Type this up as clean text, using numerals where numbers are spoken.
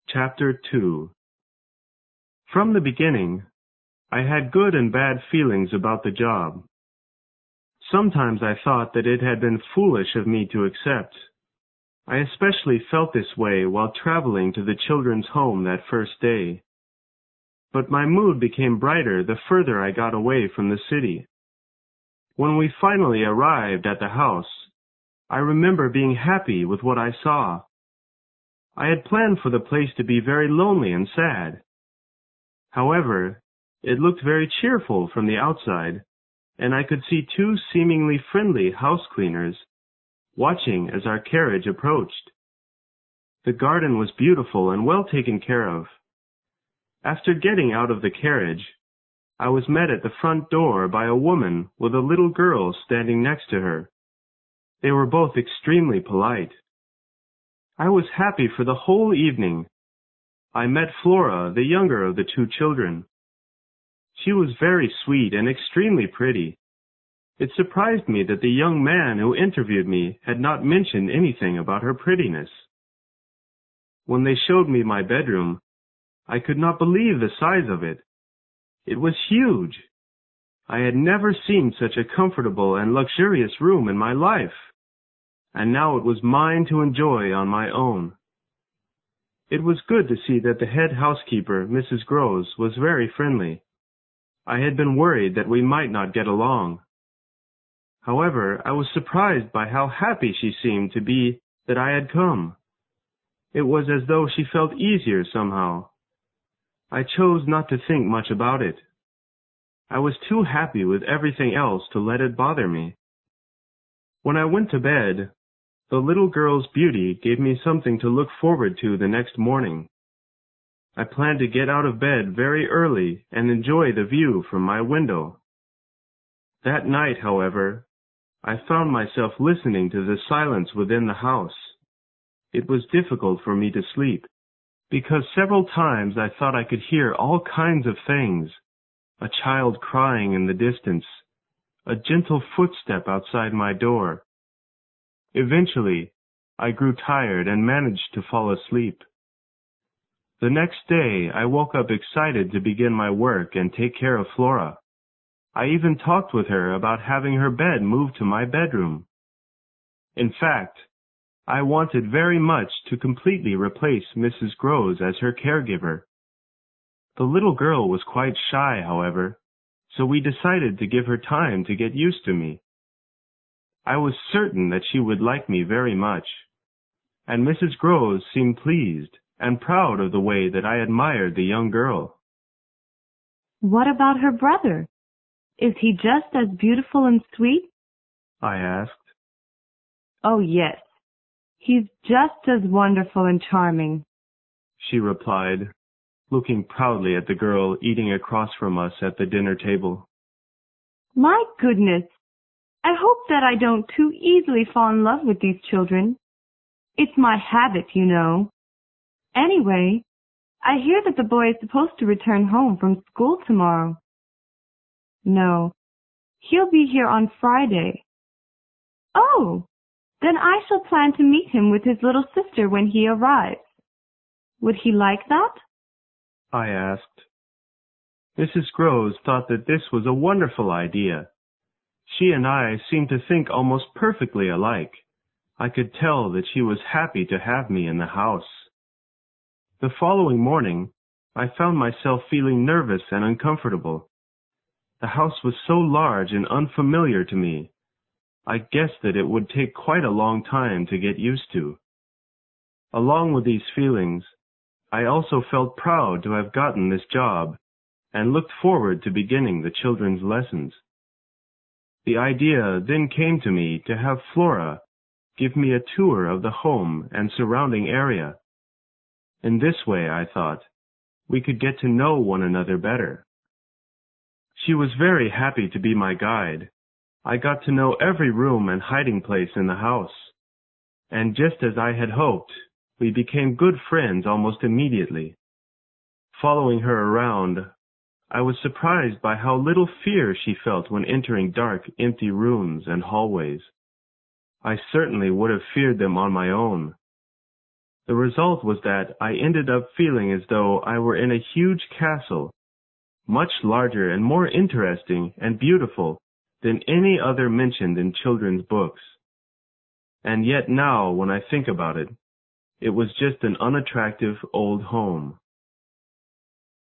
Chapter 2. From the beginning, I had good and bad feelings about the job. Sometimes I thought that it had been foolish of me to accept. I especially felt this way while traveling to the children's home that first day. But my mood became brighter the further I got away from the city. When we finally arrived at the house, I remember being happy with what I saw. I had planned for the place to be very lonely and sad. However, it looked very cheerful from the outside, and I could see two seemingly friendly house cleaners watching as our carriage approached. The garden was beautiful and well taken care of. After getting out of the carriage, I was met at the front door by a woman with a little girl standing next to her. They were both extremely polite. I was happy for the whole evening. I met Flora, the younger of the two children. She was very sweet and extremely pretty. It surprised me that the young man who interviewed me had not mentioned anything about her prettiness. When they showed me my bedroom, I could not believe the size of it. It was huge. I had never seen such a comfortable and luxurious room in my life, and now it was mine to enjoy on my own. It was good to see that the head housekeeper, Mrs. Groves, was very friendly. I had been worried that we might not get along. However, I was surprised by how happy she seemed to be that I had come. It was as though she felt easier somehow. I chose not to think much about it. I was too happy with everything else to let it bother me. When I went to bed, the little girl's beauty gave me something to look forward to the next morning. I planned to get out of bed very early and enjoy the view from my window. That night, however, I found myself listening to the silence within the house. It was difficult for me to sleep, because several times I thought I could hear all kinds of things: a child crying in the distance, a gentle footstep outside my door. Eventually, I grew tired and managed to fall asleep. The next day, I woke up excited to begin my work and take care of Flora. I even talked with her about having her bed moved to my bedroom. In fact, I wanted very much to completely replace Mrs. Groves as her caregiver. The little girl was quite shy, however, so we decided to give her time to get used to me. I was certain that she would like me very much, and Mrs. Groves seemed pleased and proud of the way that I admired the young girl. "What about her brother? Is he just as beautiful and sweet?" I asked. "Oh, yes. He's just as wonderful and charming," she replied, looking proudly at the girl eating across from us at the dinner table. "My goodness! I hope that I don't too easily fall in love with these children. It's my habit, you know. Anyway, I hear that the boy is supposed to return home from school tomorrow." "No, he'll be here on Friday." "Oh, then I shall plan to meet him with his little sister when he arrives. Would he like that?" I asked. Mrs. Groves thought that this was a wonderful idea. She and I seemed to think almost perfectly alike. I could tell that she was happy to have me in the house. The following morning, I found myself feeling nervous and uncomfortable. The house was so large and unfamiliar to me. I guessed that it would take quite a long time to get used to. Along with these feelings, I also felt proud to have gotten this job and looked forward to beginning the children's lessons. The idea then came to me to have Flora give me a tour of the home and surrounding area. In this way, I thought, we could get to know one another better. She was very happy to be my guide. I got to know every room and hiding place in the house, and just as I had hoped, we became good friends almost immediately. Following her around, I was surprised by how little fear she felt when entering dark, empty rooms and hallways. I certainly would have feared them on my own. The result was that I ended up feeling as though I were in a huge castle, much larger and more interesting and beautiful than any other mentioned in children's books. And yet now, when I think about it, it was just an unattractive old home.